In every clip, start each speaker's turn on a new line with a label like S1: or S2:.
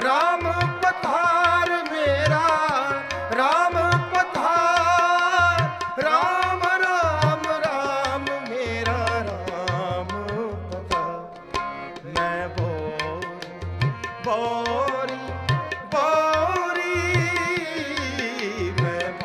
S1: राम पधार मेरा राम पधार, राम राम राम मेरा राम पधार। मैं बोरी बोरी मैं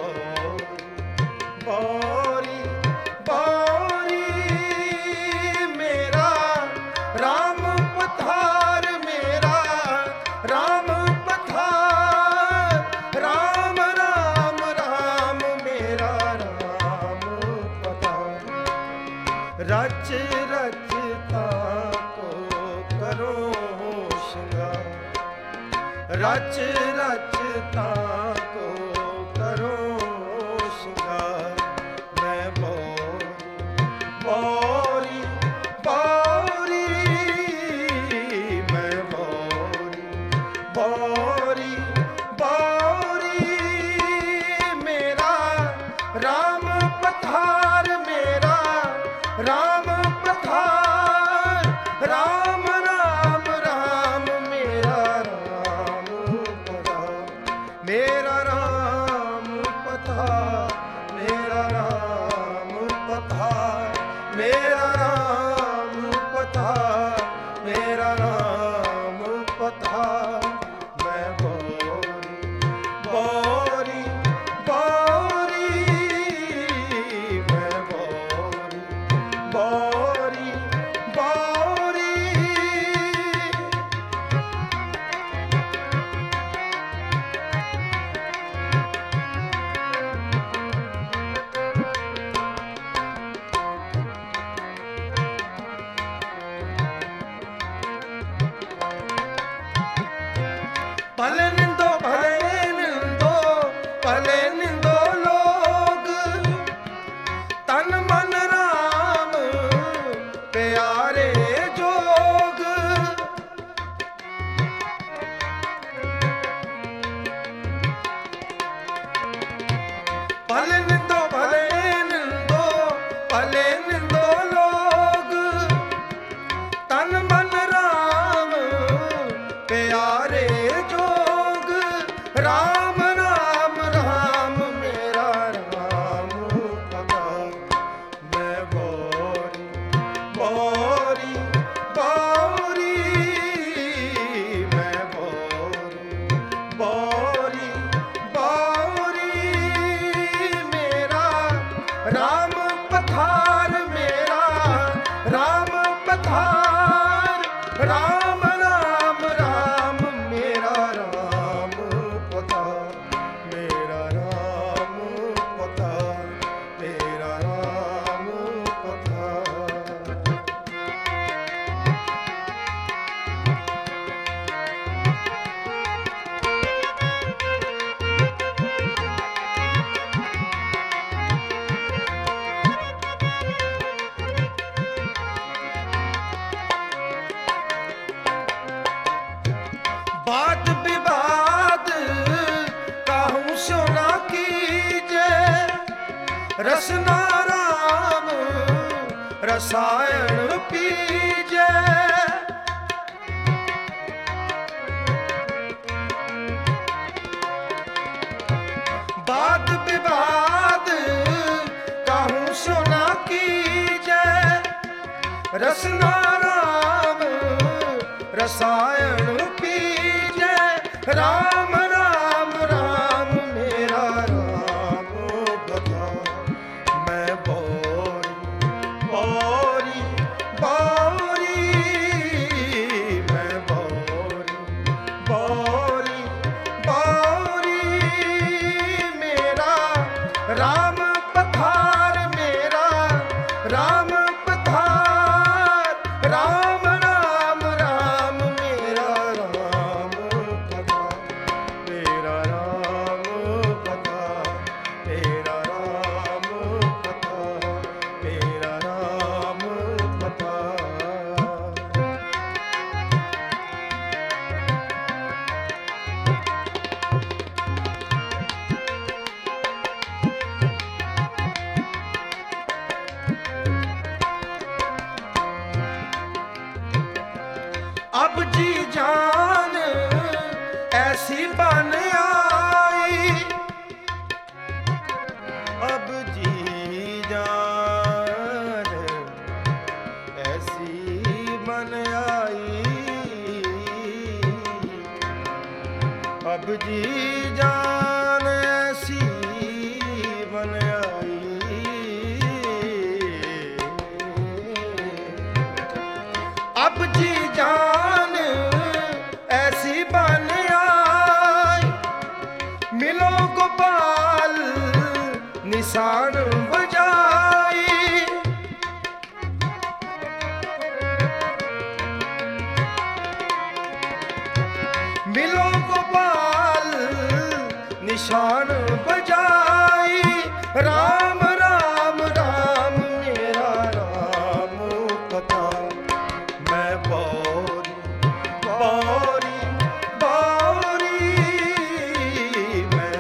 S1: बोरी बोरी मेरा राम पधार मेरा राम पधार, राम राम राम मेरा राम पधार। रच रचता को करो श्रृंगार, रच रचता को करो श्रृंगार। मैं बोरी बोरी मैं बोरी बोरी मेरा राम पधार मेरा राम पधार, राम राम राम मेरा राम पधार। मेरा राम पधार मेरा राम पधार, मेरा राम पधार मेरा राम पधार। मैं बोरी बोरी मैं बोरी बोरी। भले निंदो भले निंदो लोग, तन मन राम प्यारे जोग। भले निंदो लोग, तन मन राम प्यारे जोग। राम राम राम मेरा राम पधार। मैं बोरी बोरी मैं बोरी बोरी मेरा राम पधार मेरा राम पधार, राम राम राम मेरा राम पधार। मेरा राम पधार मेरा राम पधार। वाद विवाद काहू सो ना कीजे, रसना राम रसायन पीजे। वाद विवाद काहू सो ना कीजे, रसना राम रसायन पीजे। राम राम राम मेरा राम पधार। मैं बोरी मैं बोरी मेरा राम पधार मेरा राम पधार, राम राम राम मेरा राम पधार। मेरा राम पधार मेरा राम पधार, मेरा राम पधार। अब जी जान ऐसी बन आई, अब जी जान ऐसी बन आई, अब जी जान ऐसी बन आई, अब जी जान ऐसी बन आई, मिलो गोपाल निशान बजाई, मिलो गोपाल निशान बजाई, राम राम राम मेरा राम कथा, मैं बौरी बौरी बौरी, मैं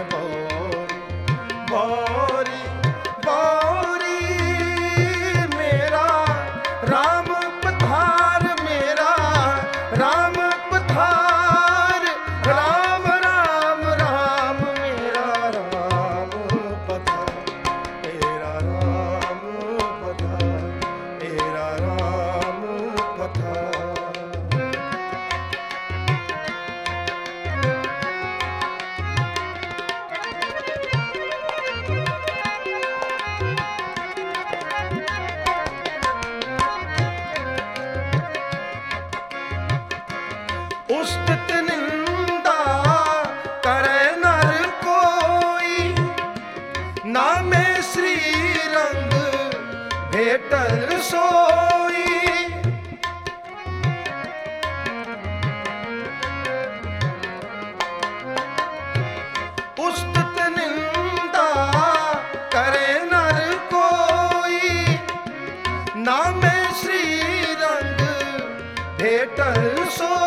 S1: बौरी बौरी, मेरा राम पधार, मेरा राम पधार, राम राम राम मेरा राम पधार, तेरा राम पधार, तेरा राम पधार। उस्तत निंदा करे नर कोई, नामे श्री रंग भेटल सोई, उस्तत निंदा करे नर कोई, नामे श्री रंग भेटल सोई,